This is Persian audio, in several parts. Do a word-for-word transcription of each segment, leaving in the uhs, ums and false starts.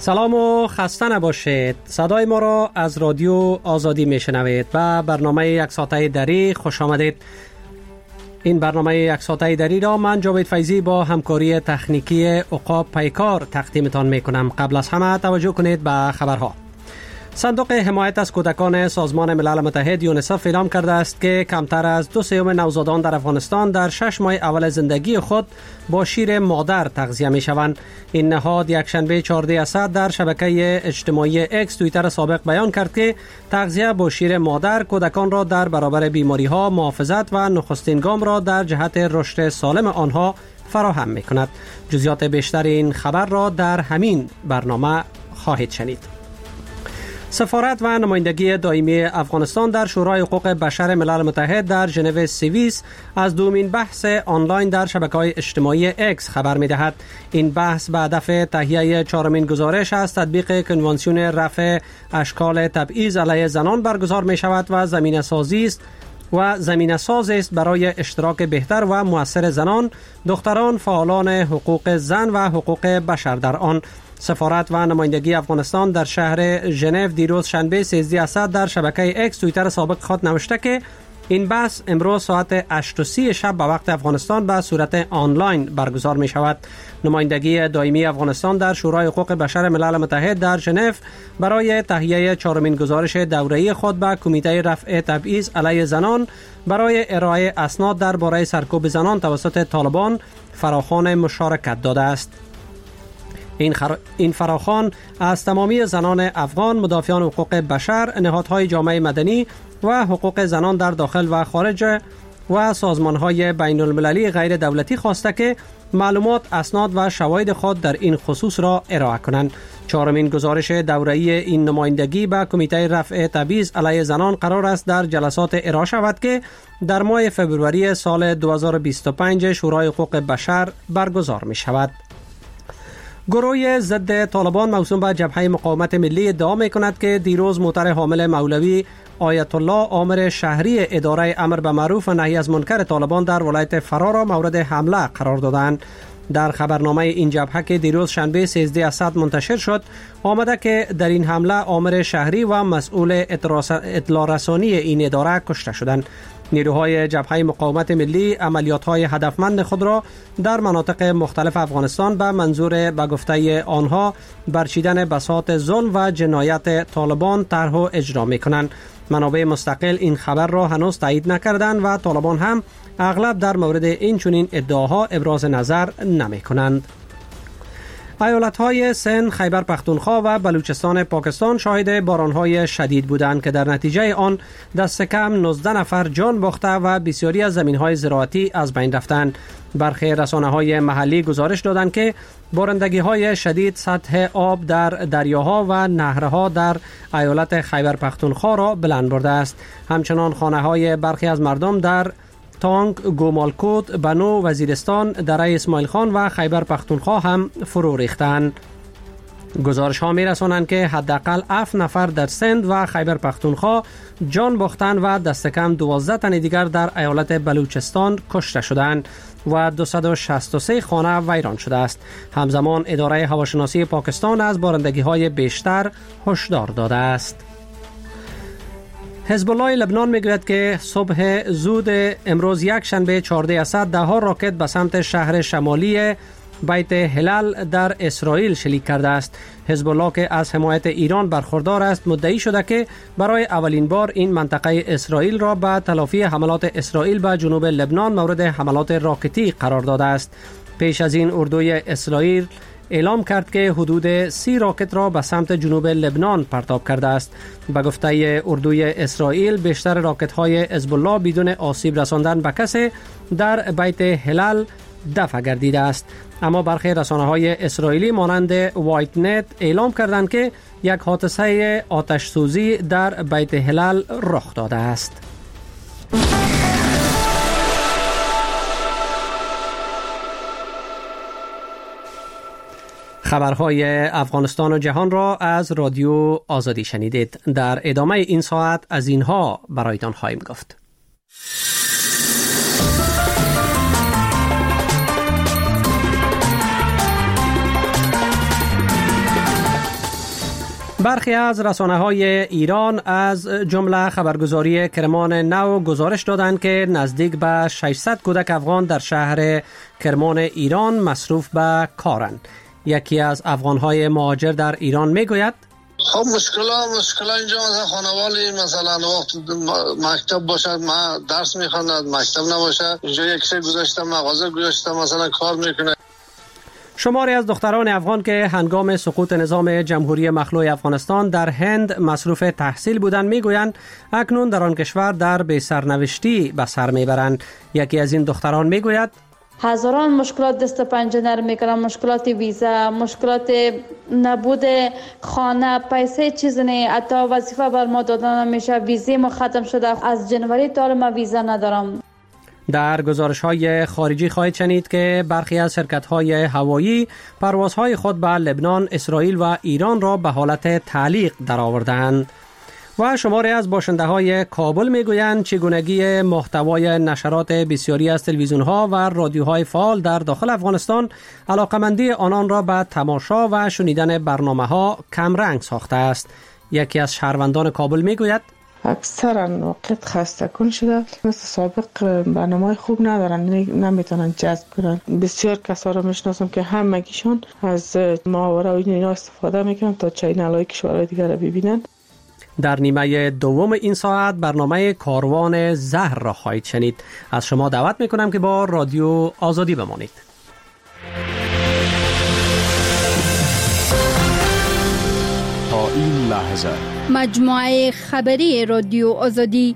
سلام و خسته نباشید. صدای ما را از رادیو آزادی میشنوید و برنامه یک ساعته دری خوش آمدید. این برنامه یک ساعته دری را من جاوید فیضی با همکاری تکنیکی عقاب پیکار تقدیمتان میکنم. قبل از همه توجه کنید به خبرها. صندوق حمایت از کودکان سازمان ملل متحد یونیسف اعلام کرده است که کمتر از دو سوم نوزادان در افغانستان در شش ماه اول زندگی خود با شیر مادر تغذیه می شوند. این نهاد یک شنبه چهارده اسد در شبکه اجتماعی اکس توییتر سابق بیان کرد که تغذیه با شیر مادر کودکان را در برابر بیماری ها محافظت و نخستین گام را در جهت رشد سالم آنها فراهم می کند. جزئیات بیشتر این خبر را در همین برنامه خواهید شنید. سفارت و نمایندگی دائمی افغانستان در شورای حقوق بشر ملل متحد در ژنو سوئیس از دومین بحث آنلاین در شبکه‌های اجتماعی اکس خبر می‌دهد. این بحث به هدف تهیه چهارمین گزارش از تطبیق کنوانسیون رفع اشکال تبعیض علیه زنان برگزار می‌شود و زمینه سازی است و زمینه ساز است برای اشتراک بهتر و مؤثر زنان، دختران، فعالان حقوق زن و حقوق بشر در آن. سفارت و نمایندگی افغانستان در شهر ژنو دیروز شنبه سیزده اسد در شبکه اکس توییتر سابق خود نوشته که این بحث امروز ساعت هشت و سی شب به وقت افغانستان به صورت آنلاین برگزار می شود. نمایندگی دائمی افغانستان در شورای حقوق بشر ملل متحد در ژنو برای تهیه چهارمین گزارش دوره‌ای خود به کمیته رفع تبعیض علیه زنان برای ارائه اسناد درباره سرکوب زنان توسط طالبان فراخوان مشارکت داده است. این, خر... این فراخوان از تمامی زنان افغان، مدافعان حقوق بشر، نهادهای جامعه مدنی و حقوق زنان در داخل و خارج و سازمانهای بین المللی غیر دولتی خواسته که معلومات، اسناد و شواهد خود در این خصوص را ارائه کنند. چهارمین گزارش دوره‌ای این نمایندگی به کمیته رفع تبعیض علیه زنان قرار است در جلسات ارائه شود که در ماه فوریه سال دو هزار و بیست و پنج شورای حقوق بشر برگزار می شود. گروه ضد طالبان موسوم به جبهه مقاومت ملی ادعا می‌کند که دیروز موتر حامل مولوی آیت الله عامر شهری اداره امر به معروف و نهی از منکر طالبان در ولایت فرا را مورد حمله قرار دادند. در خبرنامه این جبهه که دیروز شنبه سیزده اسد منتشر شد آمده که در این حمله عامر شهری و مسئول اطلاع رسانی این اداره کشته شدند. نیروهای جبهه مقاومت ملی عملیات‌های هدفمند خود را در مناطق مختلف افغانستان به منظور به گفته آنها برچیدن بساط ظلم و جنایت طالبان طرح و اجرا می‌کنند. منابع مستقل این خبر را هنوز تایید نکردند و طالبان هم اغلب در مورد این چنین ادعاها ابراز نظر نمی‌کنند. ایالت‌های سند، خیبر پختونخوا و بلوچستان پاکستان شاهد باران‌های شدید بودند که در نتیجه آن دست کم نوزده نفر جان باخته و بسیاری از زمین‌های زراعتی از بین رفتند. برخی رسانه‌های محلی گزارش دادند که بارندگی‌های شدید سطح آب در دریاها و نهرها در ایالت خیبر پختونخوا را بلند برده است. همچنان خانه‌های برخی از مردم در تانک، گومالکوت، بنو، وزیرستان، دره اسماعیل خان و خیبر پختونخوا هم فرو ریختند. گزارش ها می رسانند که حداقل هفت نفر در سند و خیبر پختونخوا جان باختند و دست کم دوازده تن دیگر در ایالت بلوچستان کشته شدند و دویست و شصت و سه خانه ویران شده است. همزمان اداره هواشناسی پاکستان از بارندگی های بیشتر هشدار داده است. حزب الله لبنان میگوید که صبح زود امروز یک شنبه چهارده اسد ده ها راکت به سمت شهر شمالی بیت هلال در اسرائیل شلیک کرده است. حزب الله که از حمایت ایران برخوردار است مدعی شده که برای اولین بار این منطقه اسرائیل را به تلافی حملات اسرائیل به جنوب لبنان مورد حملات راکتی قرار داده است. پیش از این اردوی اسرائیل اعلام کرد که حدود سی راکت را به سمت جنوب لبنان پرتاب کرده است. به گفته اردوی اسرائیل بیشتر راکت های حزب الله بدون آسیب رساندن به کسی در بیت هلال دفع گردیده است. اما برخی رسانه‌های اسرائیلی مانند وایت نت اعلام کردند که یک حادثه آتش سوزی در بیت هلال رخ داده است. خبرهای افغانستان و جهان را از رادیو آزادی شنیدید. در ادامه این ساعت از اینها برایتان خواهیم گفت. برخی از رسانه‌های ایران از جمله خبرگزاری کرمان نو گزارش دادند که نزدیک به ششصد کودک افغان در شهر کرمان ایران مصروف به کارند. یکی از افغان‌های مهاجر در ایران میگوید خب مشکلا مشکلا اینجا مثلا خانوالی مثلا وقت مکتب باشه ما درس میخواند مکتب نباشه اینجا یکشه گذاشته مغازه گذاشته مثلا کار میکنه. شماری از دختران افغان که هنگام سقوط نظام جمهوری مخلوع افغانستان در هند مصروف تحصیل بودند میگویند اکنون در آن کشور در بی سرنوشتی به سر میبرند. یکی از این دختران میگوید هزاران مشکلات دست پنجه نرم میکنم، مشکلات ویزا، مشکلات نبود خانه، پیسه چیز نه، حتی وظیفه بر ما دادن نمیشه، ویزه ما ختم شده، از جنوری تا ما ویزا ندارم. در گزارش‌های خارجی خواهید شنید که برخی از شرکت‌های هوایی پروازهای خود به لبنان، اسرائیل و ایران را به حالت تعلیق درآوردند. و شماری از باشنده‌های کابل میگویند چگونگی محتوای نشرات بسیاری از تلویزیون‌ها و رادیوهای فعال در داخل افغانستان علاقمندی آنان را به تماشا و شنیدن برنامه‌ها کمرنگ ساخته است. یکی از شهروندان کابل میگوید اکثرا وقت خسته کن شده، مثل سابق برنامه خوب ندارن، نمیتونن جذب کنن. بسیار کسا را میشناسم که همگیشون از محاوره و اینا استفاده میکنن تا چینل‌های کشورهای دیگر را ببینن. در نیمه دوم این ساعت برنامه کاروان زهر را خواهید شنید. از شما دعوت میکنم که با رادیو آزادی بمانید. تا این لحظه مجموعه خبری رادیو آزادی.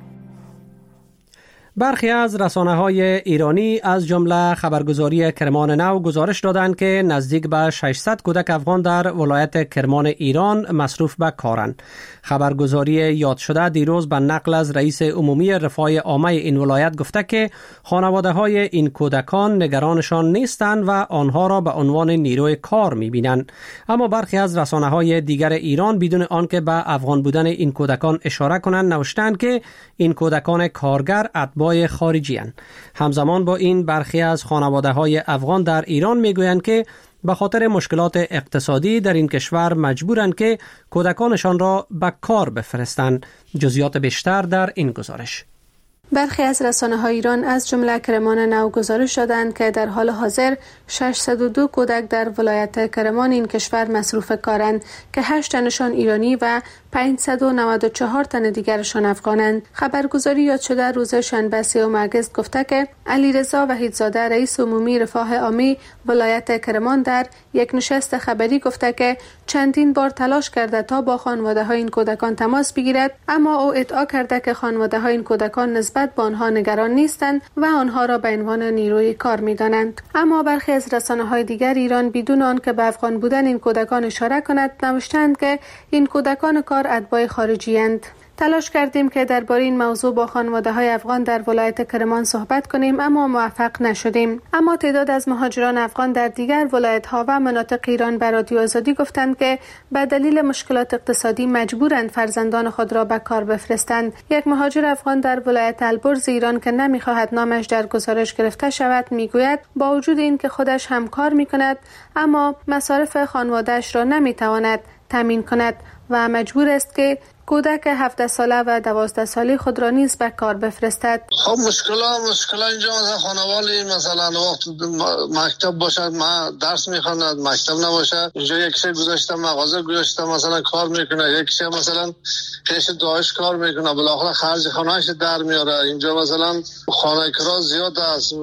برخی از رسانه‌های ایرانی از جمله خبرگزاری کرمان نو گزارش دادند که نزدیک به ششصد کودک افغان در ولایت کرمان ایران مصروف به کارند. خبرگزاری یاد شده دیروز به نقل از رئیس عمومی رفاه عامه این ولایت گفته که خانواده‌های این کودکان نگرانشان نیستند و آنها را به عنوان نیروی کار می‌بینند. اما برخی از رسانه‌های دیگر ایران بدون آنکه به افغان بودن این کودکان اشاره کنند نوشتند که این کودکان کارگر اتباع خارجی هستند. همزمان با این برخی از خانواده‌های افغان در ایران میگویند که به خاطر مشکلات اقتصادی در این کشور مجبورند که کودکانشان را به کار بفرستند. جزئیات بیشتر در این گزارش. برخی از رسانه‌های ایران از جمله کرمان نو گزارش دادند که در حال حاضر ششصد و دو کودک در ولایت کرمان این کشور مصروف کارند که هشت تنشان ایرانی و پانصد و نود و چهار تن دیگرشان افغانند. خبرگزاری یاد شده روز شنبه سوم اگست گفته که علیرضا وحیدزاده رئیس عمومی رفاه عامه ولایت کرمان در یک نشست خبری گفته که چندین بار تلاش کرده تا با خانواده‌های این کودکان تماس بگیرد، اما او ادعا کرده که خانواده‌های این کودکان نسبت به آنها نگران نیستند و آنها را به عنوان نیروی کار می‌دانند. اما برخی از رسانه‌های دیگر ایران بدون آنکه به افغان بودن این کودکان اشاره کند نوشتند که این کودکان کار اتباع خارجی اند. تلاش کردیم که درباره این موضوع با خانواده‌های افغان در ولایت کرمان صحبت کنیم اما موفق نشدیم. اما تعداد از مهاجران افغان در دیگر ولایت‌ها و مناطق ایران به رادیو آزادی گفتند که به دلیل مشکلات اقتصادی مجبورند فرزندان خود را به کار بفرستند. یک مهاجر افغان در ولایت البرز ایران که نمی‌خواهد نامش در گزارش گرفته شود میگوید با وجود این که خودش هم کار می‌کند اما مصارف خانواده‌اش را نمی‌تواند تامین کند و مجبور است که کودک هفده ساله و دوازده ساله خود را نیز به کار بفرستد. خب مشکلا مشکلا اینجا مثلا خانوالی مثلا وقت مکتب باشه ما درس میخواند مکتب نباشه اینجا یکشه گذاشته مغازه گذاشته مثلا کار میکنه، یکشه مثلا پیش داعش کار میکنه بالاخره خرج خانه‌اش در میاره. اینجا مثلا خانه کرا زیاد است،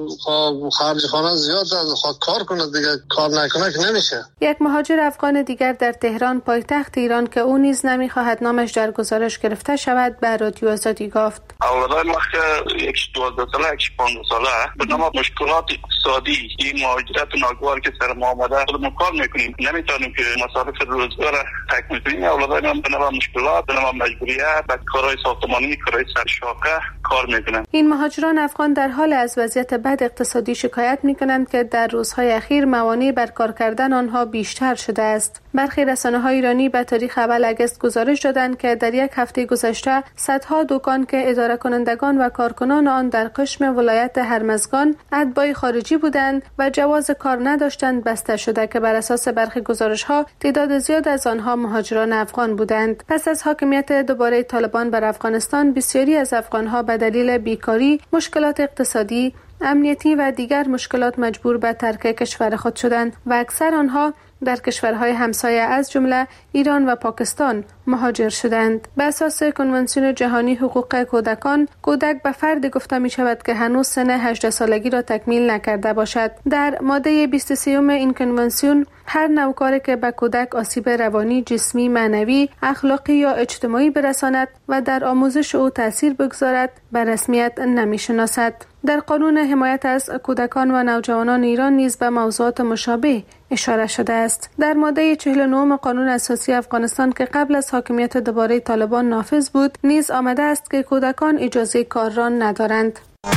خرج خانه زیاد است، خود کار کنه دیگه، کار نکنه که نمیشه. یک مهاجر افغان دیگر در تهران پایتخت ایران که او نیز نمیخواهد نامش در گزارش گرفته شود به رادیو آزادی گفت اولاد ما که یک دوازده ساله یک پانزده ساله به نام مشکلات اقتصادی این مهاجرت ناگوار که سر ما آمده خودمون کار میکنیم نمیتونیم که مصارف روزگار تکمیل کنیم. اولاد ما به نام مشکلات به نام مجبوریت به کارهای ساختمانی کارهای سرشاخه کار میکنن. این مهاجران افغان در حال از وضعیت بد اقتصادی شکایت میکنند که در روزهای اخیر موانع بر کار کردن آنها بیشتر شده است. برخی رسانه‌های ایرانی به تاریخ اول اگست گزارش دادند که در یک هفته گذشته صدها دکان که اداره کنندگان و کارکنان آن در قشم ولایت هرمزگان اتباع خارجی خارجی بودند و جواز کار نداشتند بسته شده که بر اساس برخی گزارش‌ها تعداد زیاد از آنها مهاجران افغان بودند. پس از حاکمیت دوباره طالبان بر افغانستان، بسیاری از افغان‌ها به دلیل بیکاری، مشکلات اقتصادی، امنیتی و دیگر مشکلات مجبور به ترک کشور خود شدند و اکثر آنها در کشورهای همسایه از جمله ایران و پاکستان مهاجر شدند. به اساس کنونسیون جهانی حقوق کودکان، کودک به فرد گفته می شود که هنوز سن هجده سالگی را تکمیل نکرده باشد. در ماده بیست و سه این کنونسیون، هر نوع کاری که به کودک آسیب روانی، جسمی، معنوی، اخلاقی یا اجتماعی برساند و در آموزش او تاثیر بگذارد به رسمیت نمی شناسد. در قانون حمایت از کودکان و نوجوانان ایران نیز به موضوعات مشابه اشاره شده است. در ماده چهل و نه قانون اساسی افغانستان که قبل از حاکمیت دوباره طالبان نافذ بود، نیز آمده است که کودکان اجازه کار را ندارند.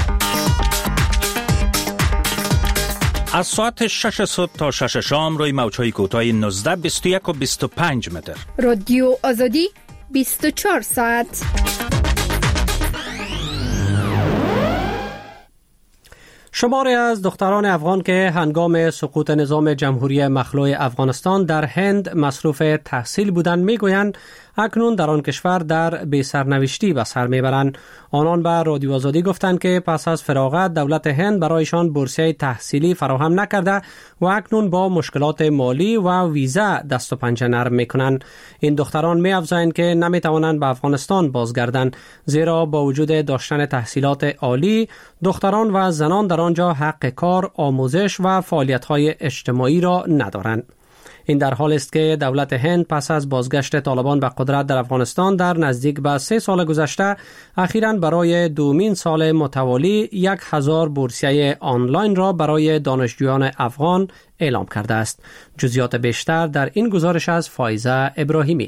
از ساعت شش صبح تا شش شام روی موج‌های کوتاه نوزده، بیست و یک و بیست و پنج متر. رادیو آزادی بیست و چهار ساعت. شماری از دختران افغان که هنگام سقوط نظام جمهوری مخلوع افغانستان در هند مصروف تحصیل بودند میگویند اکنون در آن کشور در بی سرنوشتی به سر میبرند. آنان به رادیو آزادی گفتند که پس از فراغت دولت هند برایشان بورسیه تحصیلی فراهم نکرده و اکنون با مشکلات مالی و ویزا دست و پنجه نرم میکنند. این دختران می افزایند که نمی توانند به افغانستان بازگردند، زیرا با وجود داشتن تحصیلات عالی، دختران و زنان در آنجا حق کار، آموزش و فعالیت‌های اجتماعی را ندارند. این در حال است که دولت هند پس از بازگشت طالبان به قدرت در افغانستان در نزدیک به سه سال گذشته اخیراً برای دومین سال متوالی یک هزار بورسیه آنلاین را برای دانشجویان افغان اعلام کرده است. جزئیات بیشتر در این گزارش از فایزه ابراهیمی.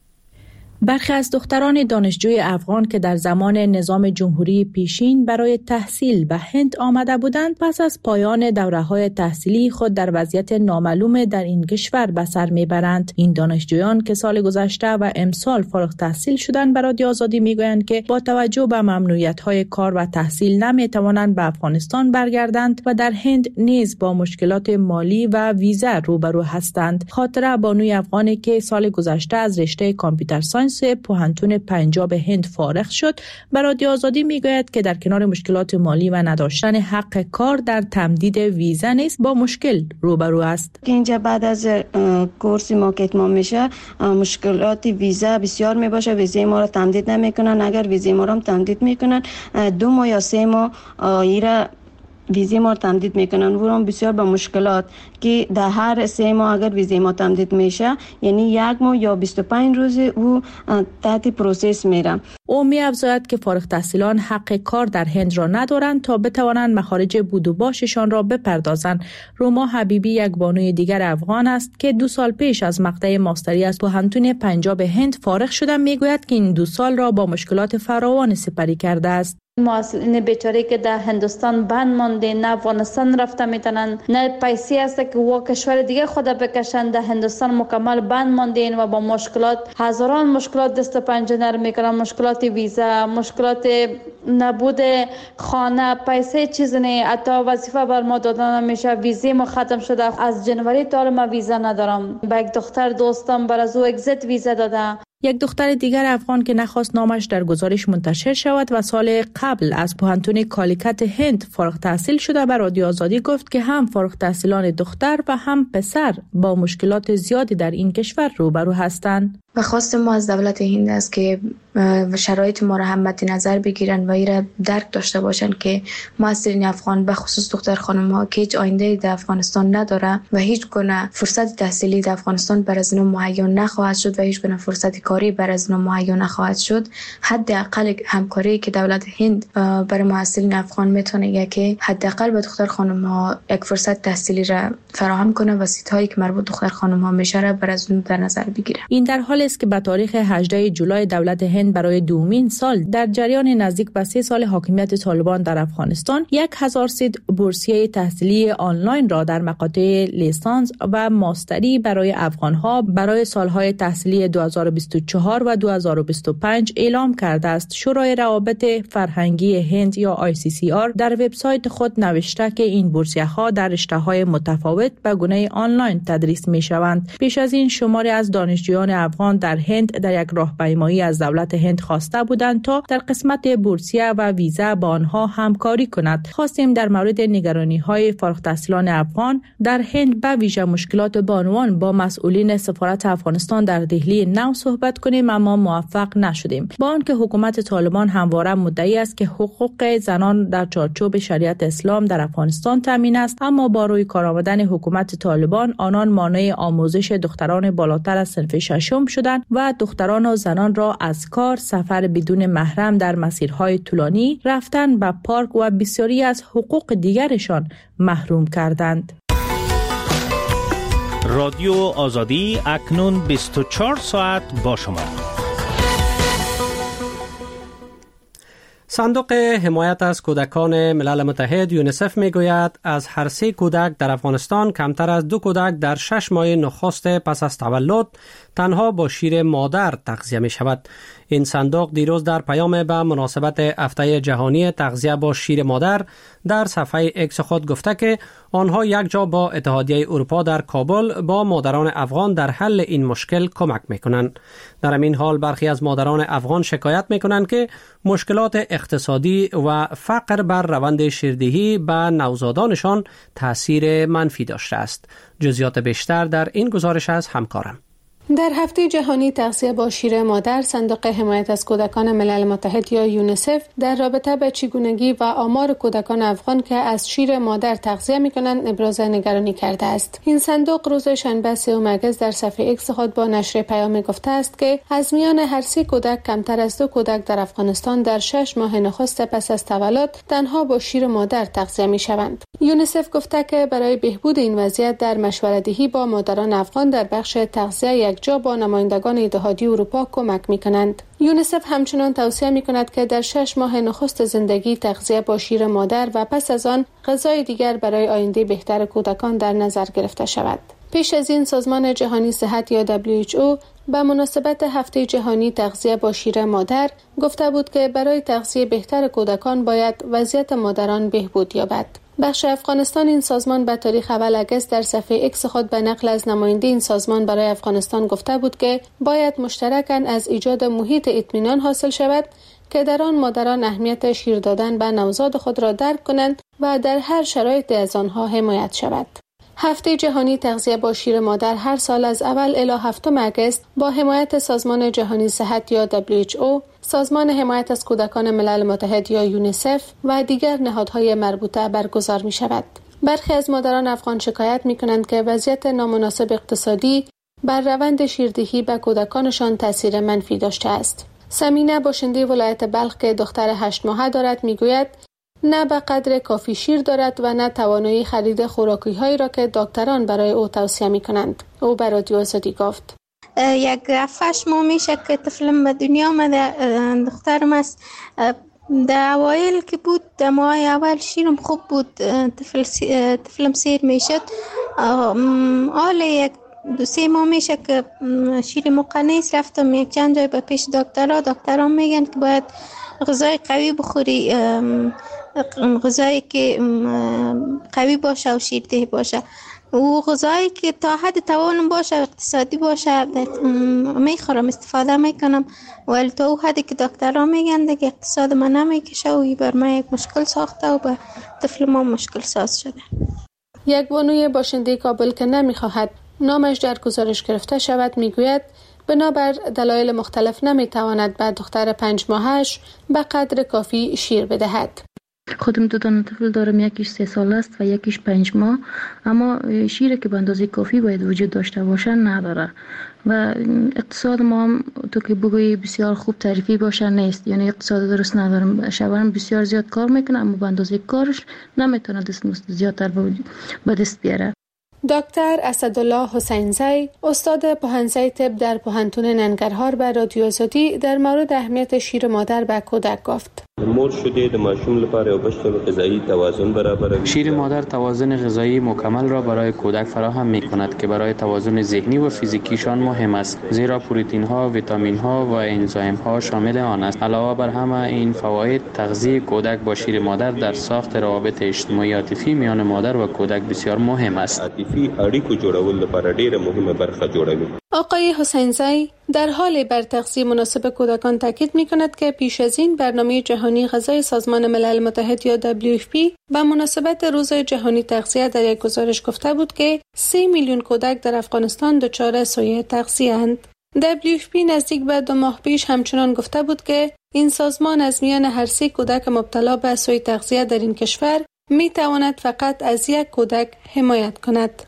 برخی از دختران دانشجوی افغان که در زمان نظام جمهوری پیشین برای تحصیل به هند آمده بودند، پس از پایان دوره‌های تحصیلی خود در وضعیت نامعلوم در این کشور به سر میبرند. این دانشجویان که سال گذشته و امسال فارغ تحصیل شدند، به رادیو آزادی میگویند که با توجه به ممنوعیت‌های کار و تحصیل نمیتوانند به افغانستان برگردند و در هند نیز با مشکلات مالی و ویزا روبرو هستند. خاطره بانوی افغانی که سال گذشته از رشته کامپیوتر ساینس پوهنتون پنجاب هند فارغ شد، به رادیو آزادی میگوید که در کنار مشکلات مالی و نداشتن حق کار در تمدید ویزا نیز با مشکل روبرو است. اینجا بعد از کورس ما که اتمام میشه، مشکلات ویزا بسیار میباشه. ویزا ما را تمدید نمیکنن. اگر ویزا ما را تمدید میکنن، دو ماه یا سه ماه ایرا ویزا ما تمدید میکنن. ورام بسیار با مشکلات که در هر سه ماه اگر ویزا ما تمدید میشه، یعنی یک ماه یا بیست و پنج روز او تحت پروسس میره. او می افزاید که فارغ التحصیلان حق کار در هند را ندارند تا بتوانند مخارج بود و باششان را بپردازند. روما حبیبی یک بانوی دیگر افغان است که دو سال پیش از مقطع ماستری از پوهنتون پنجاب هند فارغ شده. میگوید که این دو سال را با مشکلات فراوان سپری کرده است. معلولین بیچاره که در هندوستان بند مانده، نه افغانستان رفته میتونن، نه پیسی هست که و کشور دیگه خود بکشن، در هندوستان مکمل بند مانده و با مشکلات، هزاران مشکلات دست و پنجه نرم میکنن. مشکلات ویزا، مشکلات نبود خانه، پیسه چیز نه، حتی وظیفه بر ما دادن نمیشه. ویزا ما ختم شده، از جنوری تا ما ویزا ندارم. با یک دختر دوستم بر از او اگزیت ویزا داده. یک دختر دیگر افغان که نخواست نامش در گزارش منتشر شود و سال قبل از پوهنتون کالیکت هند فارغ تحصیل شده، به رادیو آزادی گفت که هم فارغ تحصیلان دختر و هم پسر با مشکلات زیادی در این کشور روبرو هستند. و خواست ما از دولت هند است که شرایط ما را هم مد نظر بگیرن و ایره درک داشته باشن که معصرین افغان به خصوص دختر خانم ها که هیچ آینده در افغانستان نداره و هیچ گونه فرصت تحصیلی در افغانستان برای از اونها مهیا نخواهد شد و هیچ گونه فرصت کاری برای از اونها مهیا نخواهد شد. حداقل همکاری که دولت هند برای معصرین افغان میتونه که حداقل به دختر خانم ها یک فرصت تحصیلی را فراهم کنه و سیت هایی که مربوط دختر خانم ها میشه را برای از اون در نظر بگیره. این در حال حالی است که به تاریخ هجدهم جولای دولت هند برای دومین سال در جریان نزدیک به سه سال حاکمیت طالبان در افغانستان یک هزار سیت بورسیه تحصیلی آنلاین را در مقاطع لیسانس و ماستری برای افغانها برای سالهای تحصیلی دو هزار و بیست و چهار و دو هزار و بیست و پنج اعلام کرده است. شورای روابط فرهنگی هند یا آی سی سی آر در وبسایت خود نوشته که این بورسیه‌ها در رشته‌های متفاوت به گونه آنلاین تدریس می‌شوند. پیش از این شماری از دانشجویان افغان در هند در یک راهپیمایی از دولت هند خواسته بودند تا در قسمت بورسیه و ویزا با آنها همکاری کند. خواستیم در مورد نگرانی‌های فارغ التحصیلان افغان در هند به ویژه مشکلات بانوان با مسئولین سفارت افغانستان در دهلی نو صحبت کنیم، اما موفق نشدیم. با آنکه حکومت طالبان همواره مدعی است که حقوق زنان در چارچوب شریعت اسلام در افغانستان تامین است، اما با روی کار آمدن حکومت طالبان آنان مانع آموزش دختران بالاتر از صنف ششم شدند و دختران و زنان را از کار، سفر بدون محرم در مسیرهای طولانی، رفتن به پارک و بسیاری از حقوق دیگرشان محروم کردند. رادیو آزادی اکنون بیست و چهار ساعت با شما. صندوق حمایت از کودکان ملل متحد یونیسف میگوید از هر سه کودک در افغانستان کمتر از دو کودک در شش ماه نخست پس از تولد تنها با شیر مادر تغذیه می شود. این صندوق دیروز در پیام به مناسبت هفته جهانی تغذیه با شیر مادر در صفحه اکس خود گفته که آنها یک جا با اتحادیه اروپا در کابل با مادران افغان در حل این مشکل کمک میکنند. در همین حال برخی از مادران افغان شکایت میکنند که مشکلات اقتصادی و فقر بر روند شیردهی به نوزادانشان تاثیر منفی داشته است. جزئیات بیشتر در این گزارش از همکارم. در هفته جهانی تغذیه با شیر مادر، صندوق حمایت از کودکان ملل متحد یا یونیسف در رابطه به چگونگی و آمار کودکان افغان که از شیر مادر تغذیه می‌کنند ابراز نگرانی کرده است. این صندوق روز شنبه سوم اگست در صفحه ایکس خود با نشر پیام گفته است که از میان هر سه کودک کمتر از دو کودک در افغانستان در شش ماه نخست پس از تولد تنها با شیر مادر تغذیه می‌شوند. یونیسف گفته که برای بهبود این وضعیت در مشوره‌دهی با مادران افغان در بخش تغذیه یک جا با نمایندگان اتحادیه اروپا کمک می‌کنند. یونیسف همچنان توصیه می‌کند که در شش ماه نخست زندگی تغذیه با شیر مادر و پس از آن غذای دیگر برای آینده بهتر کودکان در نظر گرفته شود. پیش از این سازمان جهانی صحت یا دبلیو اچ او به مناسبت هفته جهانی تغذیه با شیر مادر گفته بود که برای تغذیه بهتر کودکان باید وضعیت مادران بهبود یابد. بخش افغانستان این سازمان به تاریخ اول اگست در صفحه اکس خود به نقل از نماینده این سازمان برای افغانستان گفته بود که باید مشترکاً از ایجاد محیط اطمینان حاصل شود که در آن مادران اهمیت شیر دادن به نوزاد خود را درک کنند و در هر شرایطی از آنها حمایت شود. هفته جهانی تغذیه با شیر مادر هر سال از اول الی هفتم اگست با حمایت سازمان جهانی صحت یا دبلیو اچ او، سازمان حمایت از کودکان ملل متحد یا یونیسف و دیگر نهادهای مربوطه برگزار می شود. برخی از مادران افغان شکایت می کنند که وضعیت نامناسب اقتصادی بر روند شیردهی به کودکانشان تاثیر منفی داشته است. سمینه باشنده ولایت بلخ که دختر هشت ماهه دارد می گوید نه به قدر کافی شیر دارد و نه توانایی خرید خوراکی هایی را که دکتران برای او توصیه می کنند. او به رادیو آزادی گفت یک هفت ماه میشه که طفلم به دنیا آمده. دخترم است. در اوایل که بود در ماه اول شیرم خوب بود، طفل طفلم سیر میشد. حال یک دو سه ماه میشه که شیر مقنیس رفتم یک چند جای به پیش دکترها. دکترها میگن که باید غذای قوی بخوری، غذایی که قوی باشه و شیرده باشه و غذایی که تا حد توانم باشه اقتصادی باشه میخورم، استفاده میکنم، ولی تا او حدی که دکترها میگن که اقتصاد من نمیکشه و این بر من یک مشکل ساخته و به طفل ما مشکل ساز شده. یک بانوی باشنده کابل که نمیخواهد نامش در گزارش گرفته شود میگوید بنابر دلایل مختلف نمیتواند به دختر پنج ماهش به قدر کافی شیر بدهد. خودم دو تا طفل دارم، یکیش سه سال است و یکیش پنج ماه، اما شیری که به اندازه کافی باید وجود داشته باشه نداره و اقتصاد ما هم تو که بگویی بسیار خوب تعریفی باشه نیست، یعنی اقتصاد درست ندارم. شوهرم بسیار زیاد کار میکنه اما به اندازه کارش نمیتونه دست زیادتر به دست بیاره. دکتر اسدالله حسینزی، استاد پوهنځی طب در پوهنتون ننگرهار، به رادیو آزادی در مورد اهمیت شیر مادر به کودک گفت. مور شده د ماشوم لپاره بشپړ غذایی توازن برابروي. شیر مادر توازن غذایی مکمل را برای کودک فراهم می کند که برای توازن ذهنی و فیزیکیشان مهم است، زیرا پروتئین ها، ویتامین ها و انزایم ها شامل آن است. علاوه بر همه این فواید، تغذیه کودک با شیر مادر در ساخت روابط اجتماعی عاطفی میان مادر و کودک بسیار مهم است. عاطفی اړیکو جوړول لپاره ډیره مهمه برخه جوړوي. آقای حسینزی در حال بر تغذیه مناسب کودکان تاکید می کند که پیش از این برنامه جهانی غذای سازمان ملل متحد یا دبلیو اف پی به مناسبت روز جهانی تغذیه در یک گزارش گفته بود که سه میلیون کودک در افغانستان دچار سوء تغذیه اند. دبلیو اف پی نزدیک به دو ماه پیش همچنان گفته بود که این سازمان از میان هر سه کودک مبتلا به سوء تغذیه در این کشور می تواند فقط از یک کودک حمایت کند.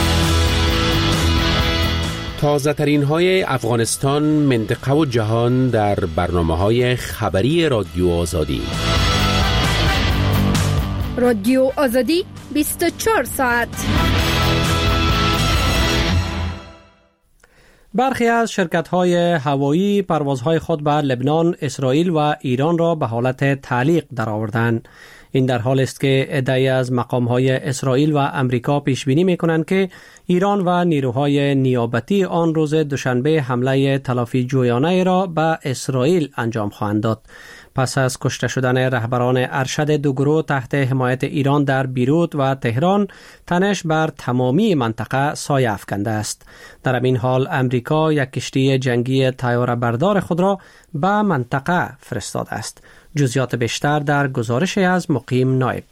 تازه ترین های افغانستان، منطقه و جهان در برنامه های خبری رادیو آزادی. رادیو آزادی بیست و چهار ساعت. برخی از شرکت‌های هوایی پروازهای خود به لبنان، اسرائیل و ایران را به حالت تعلیق درآوردند. این در حال است که عده‌ای از مقام‌های اسرائیل و امریکا پیش بینی می‌کنند که ایران و نیروهای نیابتی آن روز دوشنبه حمله تلافی جویانه را به اسرائیل انجام خواهند داد. پس از کشته شدن رهبران ارشد دو گروه تحت حمایت ایران در بیروت و تهران، تنش بر تمامی منطقه سایه افکنده است. در این حال امریکا یک کشتی جنگی طیاره بردار خود را به منطقه فرستاده است. جزئیات بیشتر در گزارش از مقیم نایب.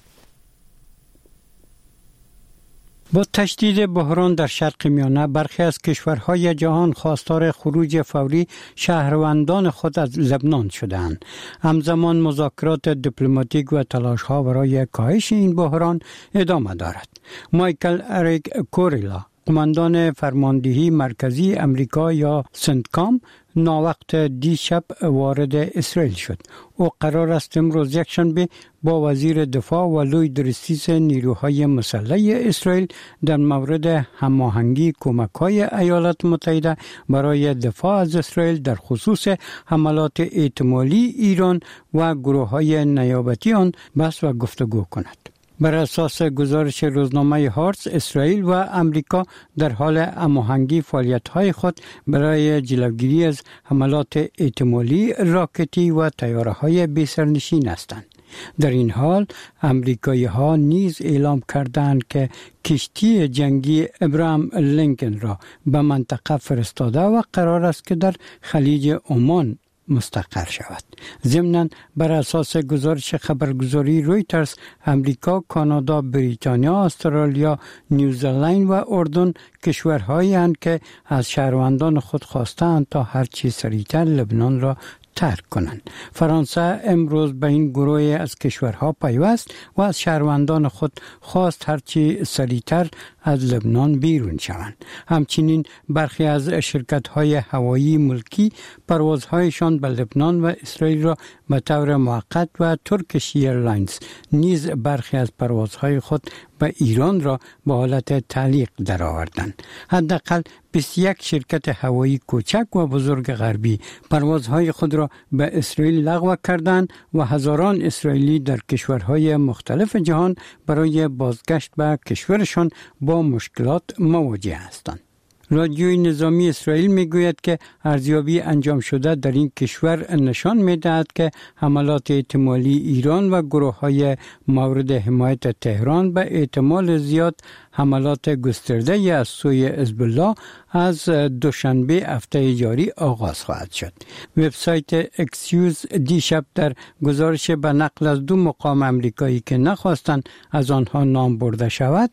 با تشدید بحران در شرق میانه، برخی از کشورهای جهان خواستار خروج فوری شهروندان خود از لبنان شدند. همزمان مذاکرات دیپلماتیک و تلاش‌ها برای کاهش این بحران ادامه دارد. مایکل اریک کوریلا، قماندان فرماندهی مرکزی امریکا یا سنتکام، ناوقت دیشب وارد اسرائیل شد. او قرار است امروز یکشنبه با وزیر دفاع و لوی درستیس نیروهای مسلح اسرائیل در مورد هماهنگی کمک‌های ایالات متحده برای دفاع از اسرائیل در خصوص حملات احتمالی ایران و گروه‌های نیابتی آن بحث و گفتگو کند. بر اساس گزارش روزنامه هارتز، اسرائیل و امریکا در حال هماهنگی فعالیت‌های خود برای جلوگیری از حملات احتمالی راکتی و طیاره‌های بی‌سرنشین هستند. در این حال امریکایی ها نیز اعلام کردند که کشتی جنگی ابراهام لینکن را به منطقه فرستاده و قرار است که در خلیج عمان مستقر شود. ضمناً بر اساس گزارش خبرگزاری رویترز، امریکا، کانادا، بریتانیا، استرالیا، نیوزلند و اردن کشورهایی هستند که از شهروندان خود خواستند تا هر چه سریعتر لبنان را ترک کنند. فرانسه امروز به این گروه از کشورها پیوست و از شهروندان خود خواست هرچی سریعتر از لبنان بیرون شوند. همچنین برخی از شرکت‌های هوایی ملکی پروازهایشان به لبنان و اسرائیل را به طور موقت و ترکیش ایرلاینز نیز برخی از پروازهای خود به ایران را به حالت تعلیق درآوردند. حداقل بیست و یک شرکت هوایی کوچک و بزرگ غربی پروازهای خود را به اسرائیل لغو کردند و هزاران اسرائیلی در کشورهای مختلف جهان برای بازگشت به کشورشان با مشکلات مواجه هستند. رادیوی نظامی اسرائیل میگوید که ارزیابی انجام شده در این کشور نشان میدهد که حملات احتمالی ایران و گروه‌های مورد حمایت تهران به احتمال زیاد حملات گسترده از سوی حزب الله از دوشنبه هفته جاری آغاز خواهد شد. وبسایت اکسیوز دیشب در گزارش به نقل از دو مقام امریکایی که نخواستند از آنها نام برده شود،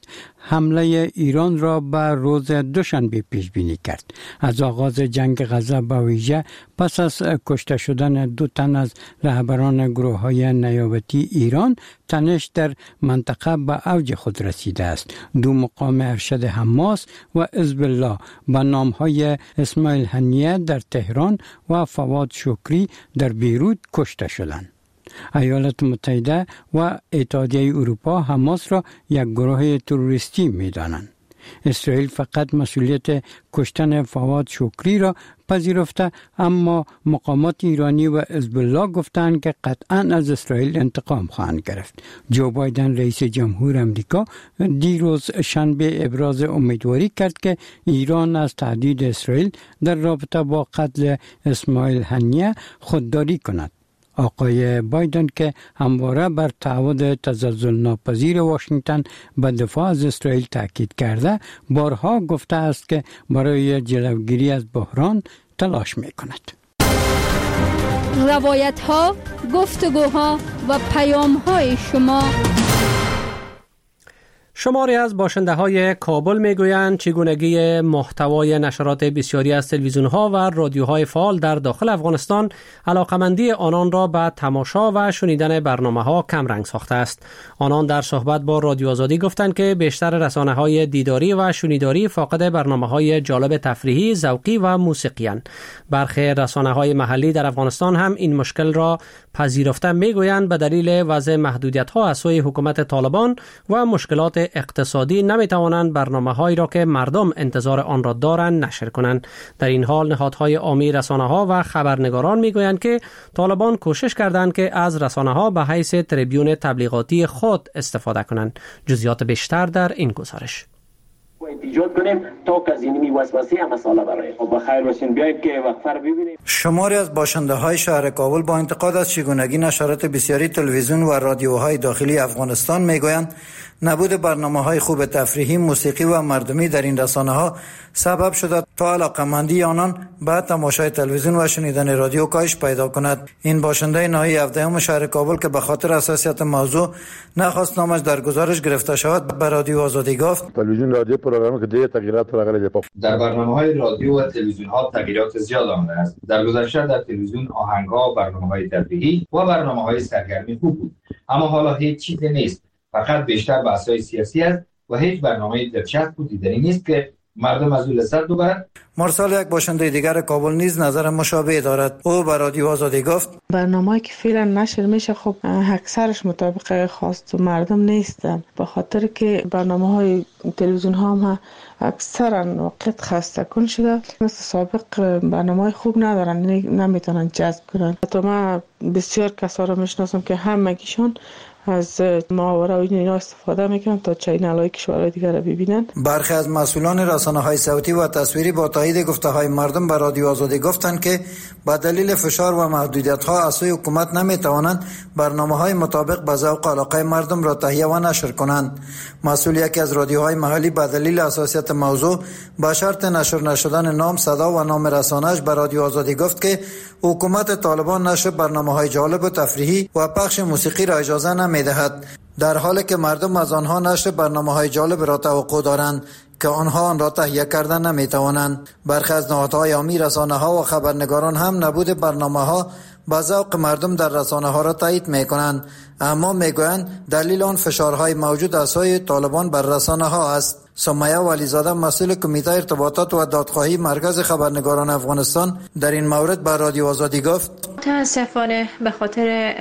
حمله ایران را به روز دوشنبه پیش بینی کرد. از آغاز جنگ غزه به ویژه پس از کشته شدن دو تن از رهبران گروه‌های نیابتی ایران، تنش در منطقه به اوج خود رسیده است. دو مقام ارشد حماس و حزب الله با نام‌های اسماعیل هنیه در تهران و فواد شکری در بیروت کشته شدند. ایالات متحده و اتحادیه اروپا حماس را یک گروه تروریستی می‌دانند. اسرائیل فقط مسئولیت کشتن فواد شکری را پذیرفته، اما مقامات ایرانی و حزب الله گفتند که قطعاً از اسرائیل انتقام خواهند گرفت. جو بایدن رئیس جمهور امریکا دیروز شنبه ابراز امیدواری کرد که ایران از تهدید اسرائیل در رابطه با قتل اسماعیل هنیه خودداری کند. آقای بایدن که همواره بر تعهد تزلزل ناپذیر واشنگتن به دفاع از اسرائیل تاکید کرده، بارها گفته است که برای جلوگیری از بحران تلاش می کند. روایت ها، گفتگوها و پیام های شما. شماری از باشنده های کابل می گویند چگونگی محتوای نشرات بسیاری از تلویزیون ها و رادیوهای فعال در داخل افغانستان علاقمندی آنان را به تماشا و شنیدن برنامه ها کم رنگ ساخته است. آنان در صحبت با رادیو آزادی گفتند که بیشتر رسانه های دیداری و شنیداری فاقد برنامه های جالب تفریحی، ذوقی و موسیقی اند. برخی رسانه های محلی در افغانستان هم این مشکل را پذیرفته می گویند به دلیل وضع محدودیت ها از سوی حکومت طالبان و مشکلات اقتصادی نمی توانند برنامه هایی را که مردم انتظار آن را دارند نشر کنند. در این حال نهادهای عامی رسانه ها و خبرنگاران می گویند که طالبان کوشش کردند که از رسانه ها به حیث تریبیون تبلیغاتی خود استفاده کنند. جزئیات بیشتر در این گزارش. ایجاد کنیم تا که از این وسوسه مسئله برای با خیر باشین. بیایید که وقفه رو ببینیم. شماری از باشنده های شهر کابل با انتقاد از چگونگی نشرات بسیاری تلویزیون و رادیوهای داخلی افغانستان میگویند نبود برنامه‌های خوب تفریحی، موسیقی و مردمی در این رسانه‌ها سبب شده تا علاقه‌مندی آنان به تماشای تلویزیون و شنیدن رادیو کاهش پیدا کند. این باشنده ناحیه هفدهم شهر کابل که به خاطر حساسیت موضوع نخواست نامش در گزارش گرفته شود به رادیو آزادی گفت: تلویزیون رادیو پروگرامی که دیگه تغییرات راغلی در برنامه‌های رادیو و تلویزیون‌ها تغییرات زیاد آمده است. در گذشته در تلویزیون آهنگ‌ها، برنامه‌های تفریحی و برنامه‌های سرگرمی خوب بود، اما حالا هیچ چیزی نیست. فقط بیشتر بحث‌های سیاسی است و هیچ برنامه‌ای دلچسب و دیدنی نیست که مردم از او لذت ببرند. مرسال یک باشنده دیگر کابل نیز نظر مشابه دارد. او به رادیو آزادی گفت: برنامه‌ای که فعلا نشر میشه خب اکثرش مطابق خواست مردم نیستن، به خاطر که برنامه‌های تلویزیون ها هم اکثرا وقت خسته کن شده، مثل سابق برنامه‌های خوب ندارن، نمیتونن جذب کنن. حتی من بسیار کسا رو میشناسم که همگیشون از محاوره و اینا استفاده میکنن تا چینل‌های کشورهای دیگر رو ببینن. برخی از مسئولان رسانه‌های صوتی و تصویری با تایید گفته‌های مردم به رادیو آزادی گفتند که با دلیل فشار و محدودیت‌ها از سوی حکومت نمی‌توانند برنامه‌های مطابق به ذوق و علاقه مردم را تهیه و نشر کنند. مسئول یکی از رادیوهای محلی به دلیل حساسیت موضوع با شرط نشر نشدن نام، صدا و نام رسانه‌اش به رادیو آزادی گفت که حکومت طالبان نشر برنامه‌های جالب و تفریحی و پخش موسیقی را اجازه نمی‌دهد، در حالی که مردم از آنها نشر برنامه‌های جالب را توقع دارند که آنها آن را تهیه کردن نمی‌توانند. برخی از نهادهای عامی رسانه‌ها و خبرنگاران هم نبود برنامه‌ها با ذوق مردم در رسانه‌ها را تایید می‌کنند، اما می‌گویند دلیل آن فشارهای موجود از سوی طالبان بر رسانه‌ها است. سمیه ولیزاده مسئول کمیته ارتباطات و دادخواهی مرکز خبرنگاران افغانستان در این مورد به رادیو آزادی گفت: متاسفانه به خاطر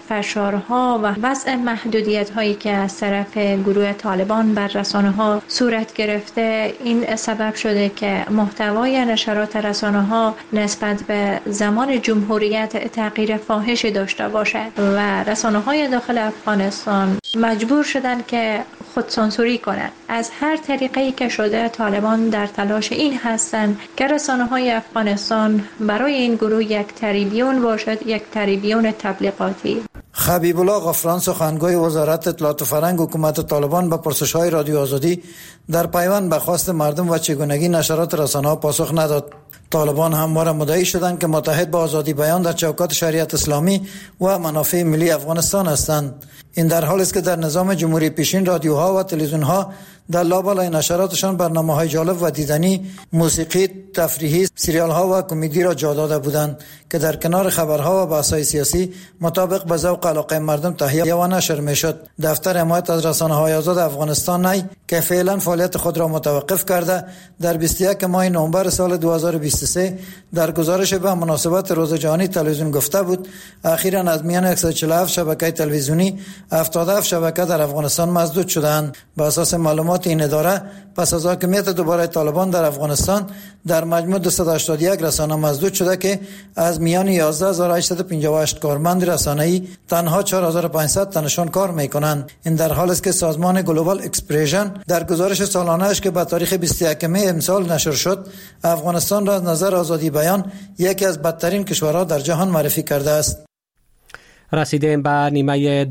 فشارها و وضع محدودیت‌هایی که از طرف گروه طالبان بر رسانه‌ها صورت گرفته، این سبب شده که محتوای نشرات رسانه‌ها نسبت به زمان جمهوریت تغییر فاحشی داشته باشد و رسانه‌های داخل افغانستان مجبور شدن که خودسانسوری کنند. از هر طریقه‌ای که شده طالبان در تلاش این هستند که رسانه‌های افغانستان برای این گروه یک تریبیون باشد، یک تریبیون تبلیغاتی. حبیب الله غفران سخنگوی وزارت اطلاعات و فرهنگ حکومت طالبان به پرسش‌های رادیو آزادی در پیوند به خواست مردم و چگونگی نشرات رسانه‌ها پاسخ نداد. طالبان همواره مدعی شدند که متحد با آزادی بیان در چوکات شریعت اسلامی و منافع ملی افغانستان هستند. این در حالی است که در نظام جمهوری پیشین رادیوها و تلویزیون‌ها در لابلای نشراتشان برنامه‌های جالب و دیدنی، موسیقی، تفریحی، سریال‌ها و کمدی را جا داده بودند که در کنار خبرها و بحث‌های سیاسی مطابق به ذوق علاقه مردم تهیه و نشر می‌شد. دفتر حمایت از رسانه‌های آزاد افغانستان نی که فعلا فعالیت خود را متوقف کرده، در بیست و یکم ماه نوامبر سال دو هزار هزار و بیست و سه در گزارش به مناسبت روز جهانی تلویزیون گفته بود اخیراً از میان صد و چهل و هفت شبکه تلویزیونی هفتاد و هفت شبکه در افغانستان مسدود شدند. بر اساس معلومات این اداره پس از حاکمیت دوباره طالبان در افغانستان در مجموع دویست و هشتاد و یک رسانه مسدود شده که از میان یازده هزار و هشتصد و پنجاه و هشت کارمند رسانه‌ای تنها چهار هزار و پانصد تنشان کار می‌کنند. این در حالی است که سازمان گلوبال اکسپرشن در گزارش سالانه‌اش که به تاریخ بیست و یکم امسال نشر شد افغانستان را از نظر آزادی بیان یکی از بدترین کشورها در جهان معرفی کرده است. رسیدیم به نیمه